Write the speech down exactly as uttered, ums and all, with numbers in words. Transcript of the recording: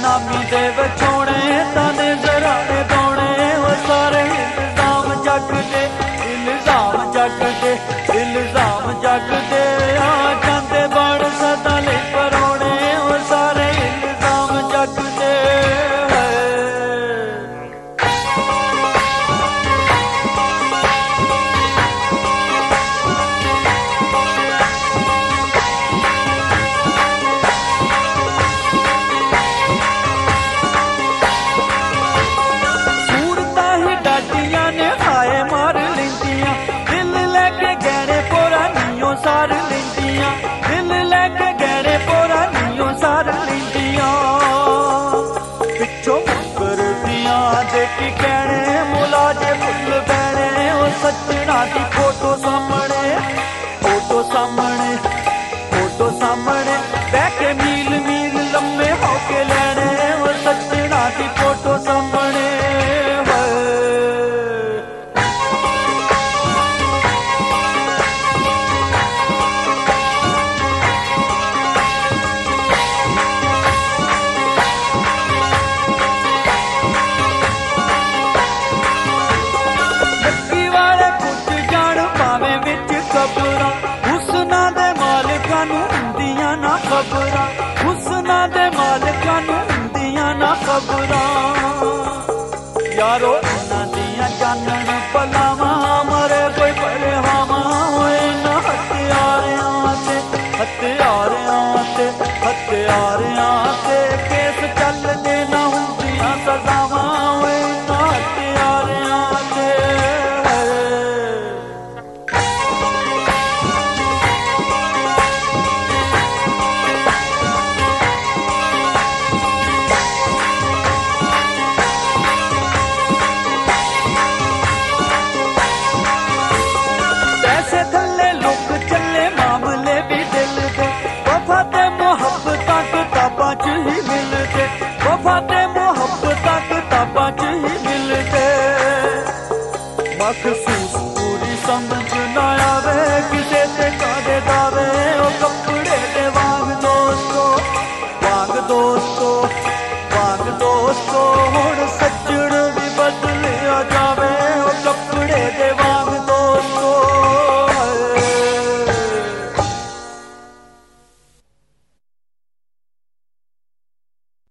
ਨਾਮੀ ਦੇ ਵਿਛੋਣੇ ਤਾਨੇ ਜ਼ਰਾਣੇ ਗਾਉਣੇ ਉਹ ਸਾਰੇ ਇਲਜ਼ਾਮ ਜੱਗ ਦੇ ਇਲਜ਼ਾਮ ਜੱਗ ਦੇ ਇਲਜ਼ਾਮ ਜੱਗ ਦੇ ਆ ਜਾਂਦੇ ਬਣ ਸਦਾ ਲਈ ਪਰੋਣੇ ਉਹ ਸਾਰੇ ਇਲਜ਼ਾਮ ਜੱਗ ਦੇ ਸਾਰ ਲੈਂਦੀਆਂ ਦਿਲ ਲੈ ਕੇ ਗਹਿਣੇ ਪੁਰਾਣੀਆਂ ਸਾਰ ਲੈਂਦੀਆਂ ਪਿੱਛੋਂ ਮੁਕਰਦੀਆਂ ਦੇ ਕੀ ਕਹਿਣੇ ਮੁਲਾਜੇ ਫੁੱਲ ਬਹਿਣੇ ਉਹ ਸੱਜਣਾ ਦੀ ਫੋਟੋ ਸਾਹਮਣੇ ਫੋਟੋ ਸਾਹਮਣੇ ਫੋਟੋ ਸਾਹਮਣੇ ਬਹਿ ਕੇ ਮੀਲ ਮੀਲ ਲੰਮੇ ਹੋ ਕੇ ਲੈਣੇ ਉਹ ਸੱਜਣਾ ਦੀ ਫੋਟੋ ਸਾਹਮਣੇ ਹੁਸਨਾਂ ਦੇ ਮਾਲਕਾਂ ਨੂੰ ਹੁੰਦੀਆਂ ਨਾ ਖਬਰਾਂ ਹੁਸਨਾਂ ਦੇ ਮਾਲਕਾਂ ਨੂੰ ਹੁੰਦੀਆਂ ਨਾ ਖਬਰਾਂ ਯਾਰੋ ਇਹਨਾਂ ਦੀਆਂ ਜਾਨਣ ਪਲਾਵਾਂ ਮਰੇ ਕੋਈ ਪਰਵਾਵਾਂ ਹੋਏ ਨਾ ਹਥਿਆਰਿਆਂ ਤੇ ਹਥਿਆਰਿਆਂ ਤੇ ਹਥਿਆਰਿਆਂ ਤੇ ਕੇਸ ਚੱਲਦੇ ਨਾ ਹੁੰਦੀਆਂ ਸਜ਼ਾਵਾਂ ਹੋਏ ਨਾ ਹਥਿਆਰਿਆਂ ਤੇ ਵਫਾ ਤੇ ਮੁਹੱਬਤਾਂ ਕਿਤਾਬਾਂ ਚ ਹੀ ਮਿਲਦੇ ਮਖਸੂਸ ਪੂਰੀ ਸਮਝ ਨਾ ਆਵੇ ਕਿਸੇ ਤੇ ਕਾਦੇ ਦਾਵੇ ਉਹ ਕੱਪੜੇ ਦੇ ਵਾਂਗ ਦੋਸਤੋ ਵਾਂਗ ਦੋਸਤੋ ਵਾਂਗ ਦੋਸਤੋ